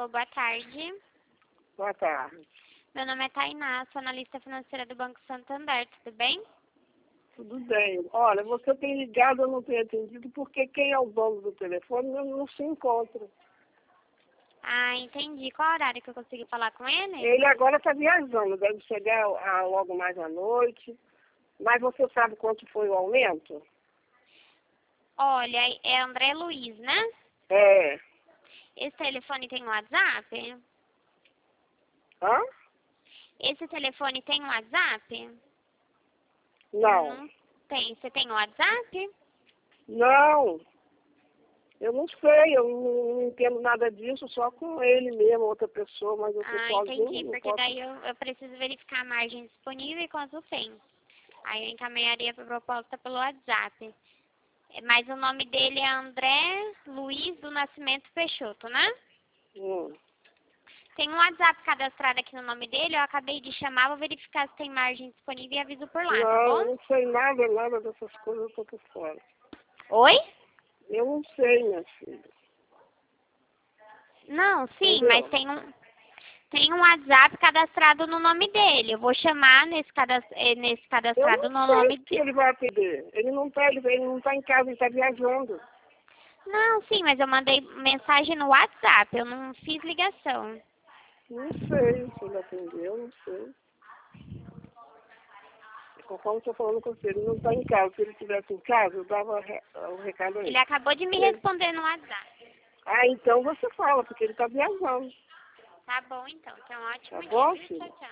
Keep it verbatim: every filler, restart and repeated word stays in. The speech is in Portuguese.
Alô, boa tarde. Boa tarde. Meu nome é Tainá, sou analista financeira do Banco Santander, tudo bem? Tudo bem. Olha, você tem ligado, eu não tenho atendido, porque quem é o dono do telefone não, não se encontra. Ah, entendi. Qual horário que eu consigo falar com ele? Ele agora está viajando, deve chegar a, logo mais à noite. Mas você sabe quanto foi o aumento? Olha, é André Luiz, né? É. Esse telefone tem WhatsApp? Hã? Esse telefone tem WhatsApp? Não. Não tem. Você tem WhatsApp? Não. Eu não sei, eu não, não entendo nada disso, só com ele mesmo, outra pessoa, mas eu tô Ah, sozinho. entendi. Não Porque posso... daí eu, eu preciso verificar a margem disponível e quanto tem. Aí eu encaminharia para a proposta pelo WhatsApp. É, mas o nome dele é André Luiz do Nascimento Peixoto, né? Hum. Tem um WhatsApp cadastrado aqui no nome dele, eu acabei de chamar, vou verificar se tem margem disponível e aviso por lá, Não, tá eu bom? não sei nada, nada dessas coisas, eu tô por fora. Oi? Eu não sei, minha filha. Não, sim, Entendeu? mas tem um, tem um WhatsApp cadastrado no nome dele. Eu vou chamar nesse, cadast, eh, nesse Eu cadastrado não no sei nome se dele. ele vai atender. Ele não está ele, ele não tá em casa, ele está viajando. Não, sim, mas eu mandei mensagem no WhatsApp, eu não fiz ligação. Não sei se ele atendeu, não sei. Conforme estou falando com você, ele não está em casa. Se ele estivesse em casa, eu dava re- o recado a Ele ele. acabou de me Ele- responder no WhatsApp. Ah, então você fala, porque ele está viajando. Tá bom, então. Então, Tá ótimo dia, bom, viu? filho? Tchau, tchau.